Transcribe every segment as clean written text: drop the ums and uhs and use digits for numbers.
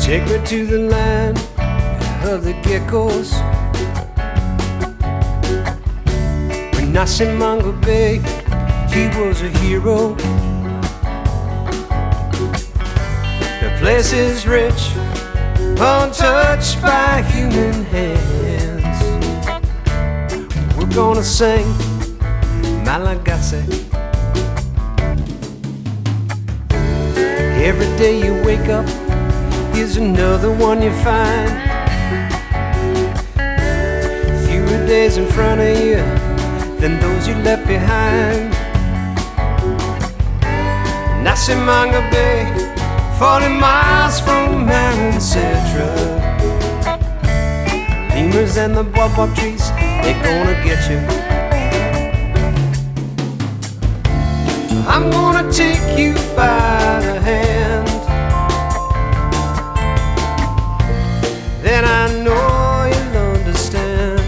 Take me to the land of the geckos. When Nasimongo Bay, he was a hero. The place is rich, untouched by human hands. We're gonna sing Malagasy. Every day you wake up, here's another one you find. Fewer days in front of you than those you left behind. Nasimongo Bay, 40 miles from Marin Cetra. Lemurs and the wop-wop trees, they're gonna get you. I'm gonna take you by the hand. Then I know you'll understand.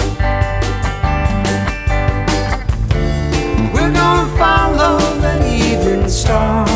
We're gonna follow the evening star.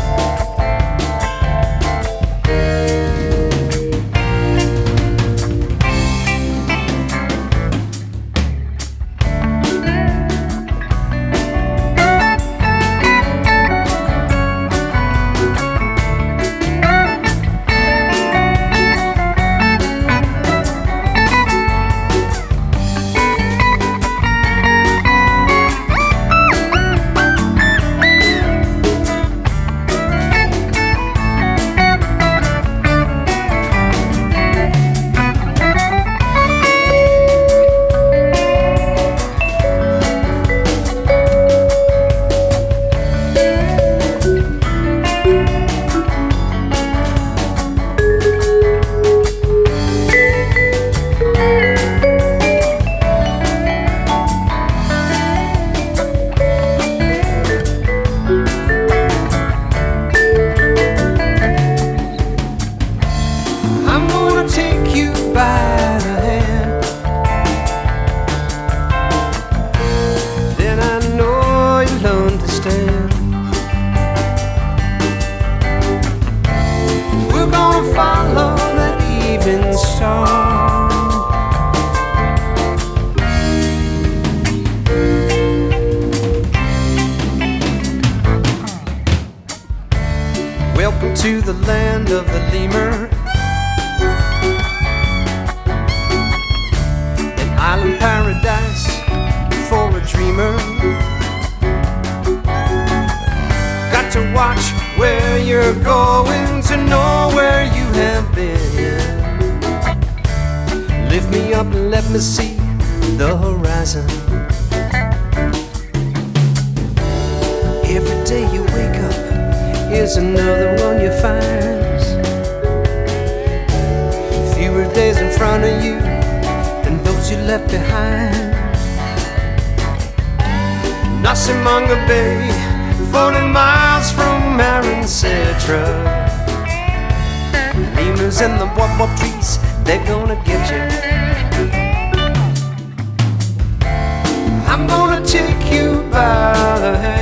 Follow that evening star. Welcome to the land of the lemur, an island paradise for a dreamer. Got to watch where you're going to know where you have been. Lift me up and let me see the horizon. Every day you wake up, here's another one you find. Fewer days in front of you than those you left behind. Nasimongo Bay, 40 miles from Marin Cetra. Lemurs and the wop-wop trees, they're gonna get you. I'm gonna take you by the hand.